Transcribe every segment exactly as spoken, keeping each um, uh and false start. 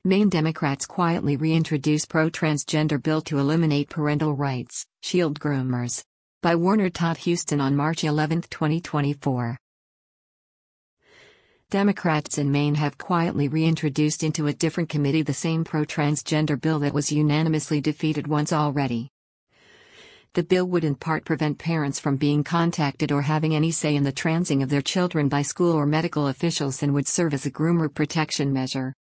Maine Democrats quietly reintroduce pro-transgender bill to eliminate parental rights, shield groomers. By Warner Todd Huston on March eleventh, twenty twenty-four. Democrats in Maine have quietly reintroduced into a different committee the same pro-transgender bill that was unanimously defeated once already. The bill would in part prevent parents from being contacted or having any say in the transing of their children by school or medical officials and would serve as a groomer protection measure.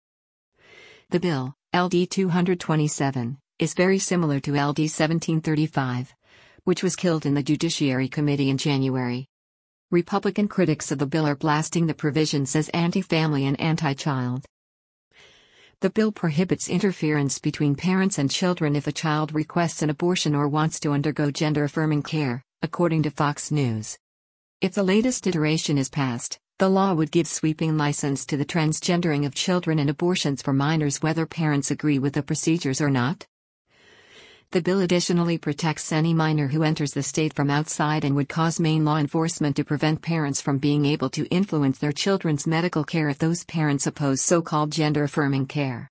The bill, L D two twenty-seven, is very similar to L D seventeen thirty-five, which was killed in the Judiciary Committee in January. Republican critics of the bill are blasting the provisions as anti-family and anti-child. The bill prohibits interference between parents and children if a child requests an abortion or wants to undergo gender-affirming care, according to Fox News. If the latest iteration is passed, the law would give sweeping license to the transgendering of children and abortions for minors whether parents agree with the procedures or not. The bill additionally protects any minor who enters the state from outside and would cause Maine law enforcement to prevent parents from being able to influence their children's medical care if those parents oppose so-called gender-affirming care.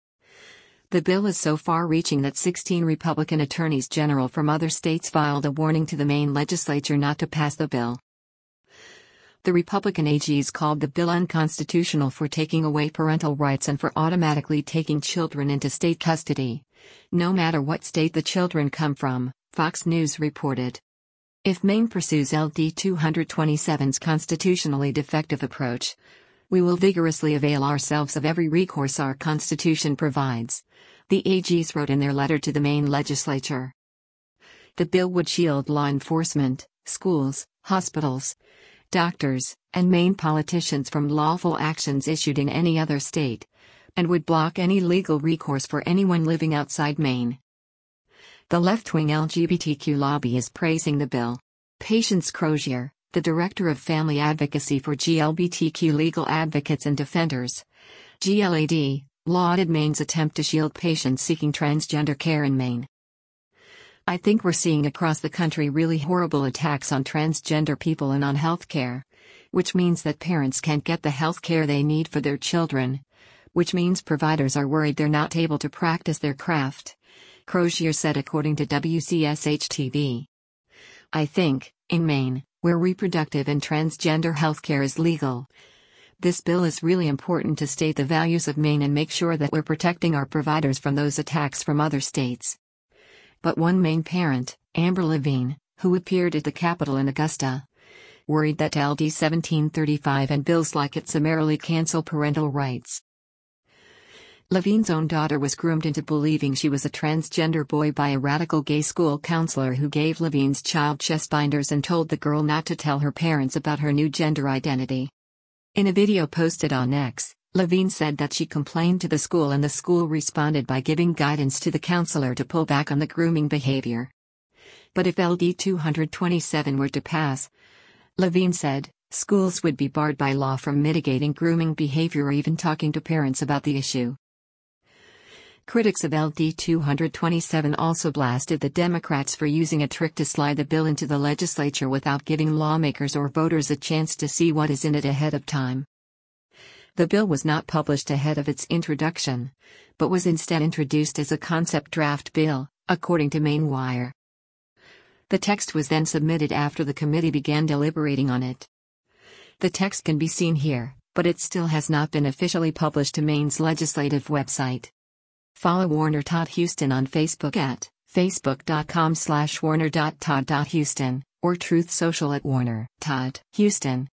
The bill is so far-reaching that sixteen Republican attorneys general from other states filed a warning to the Maine legislature not to pass the bill. The Republican A Gs called the bill unconstitutional for taking away parental rights and for automatically taking children into state custody, no matter what state the children come from, Fox News reported. If Maine pursues L D two twenty-seven's constitutionally defective approach, we will vigorously avail ourselves of every recourse our Constitution provides, the A Gs wrote in their letter to the Maine legislature. The bill would shield law enforcement, schools, hospitals, doctors, and Maine politicians from lawful actions issued in any other state, and would block any legal recourse for anyone living outside Maine. The left-wing L G B T Q lobby is praising the bill. Patience Crozier, the director of family advocacy for G L B T Q legal advocates and defenders, G L A D, lauded Maine's attempt to shield patients seeking transgender care in Maine. I think we're seeing across the country really horrible attacks on transgender people and on health care, which means that parents can't get the health care they need for their children, which means providers are worried they're not able to practice their craft, Crozier said according to W C S H T V. I think, in Maine, where reproductive and transgender healthcare is legal, this bill is really important to state the values of Maine and make sure that we're protecting our providers from those attacks from other states. But one Maine parent, Amber Levine, who appeared at the Capitol in Augusta, worried that L D seventeen thirty-five and bills like it summarily cancel parental rights. Levine's own daughter was groomed into believing she was a transgender boy by a radical gay school counselor who gave Levine's child chest binders and told the girl not to tell her parents about her new gender identity. In a video posted on X, Levine said that she complained to the school and the school responded by giving guidance to the counselor to pull back on the grooming behavior. But if L D two twenty-seven were to pass, Levine said, schools would be barred by law from mitigating grooming behavior or even talking to parents about the issue. Critics of L D two twenty-seven also blasted the Democrats for using a trick to slide the bill into the legislature without giving lawmakers or voters a chance to see what is in it ahead of time. The bill was not published ahead of its introduction, but was instead introduced as a concept draft bill, according to Maine Wire. The text was then submitted after the committee began deliberating on it. The text can be seen here, but it still has not been officially published to Maine's legislative website. Follow Warner Todd Huston on Facebook at facebook.com slash warner.todd.huston or Truth Social at Warner Todd Huston.